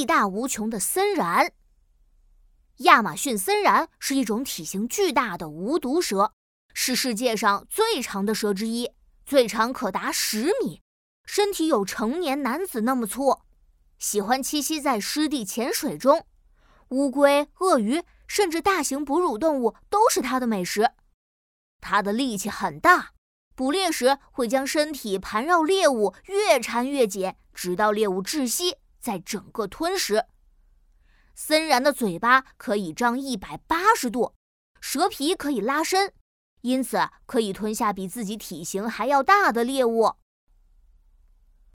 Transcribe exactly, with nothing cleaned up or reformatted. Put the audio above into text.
力大无穷的森蚺。亚马逊森蚺是一种体型巨大的无毒蛇，是世界上最长的蛇之一，最长可达十米，身体有成年男子那么粗，喜欢栖息在湿地浅水中。乌龟、鳄鱼甚至大型哺乳动物都是它的美食。它的力气很大，捕猎时会将身体盘绕猎物，越缠越紧，直到猎物窒息，再整个吞食。森蚺的嘴巴可以张一百八十度，蛇皮可以拉伸，因此可以吞下比自己体型还要大的猎物。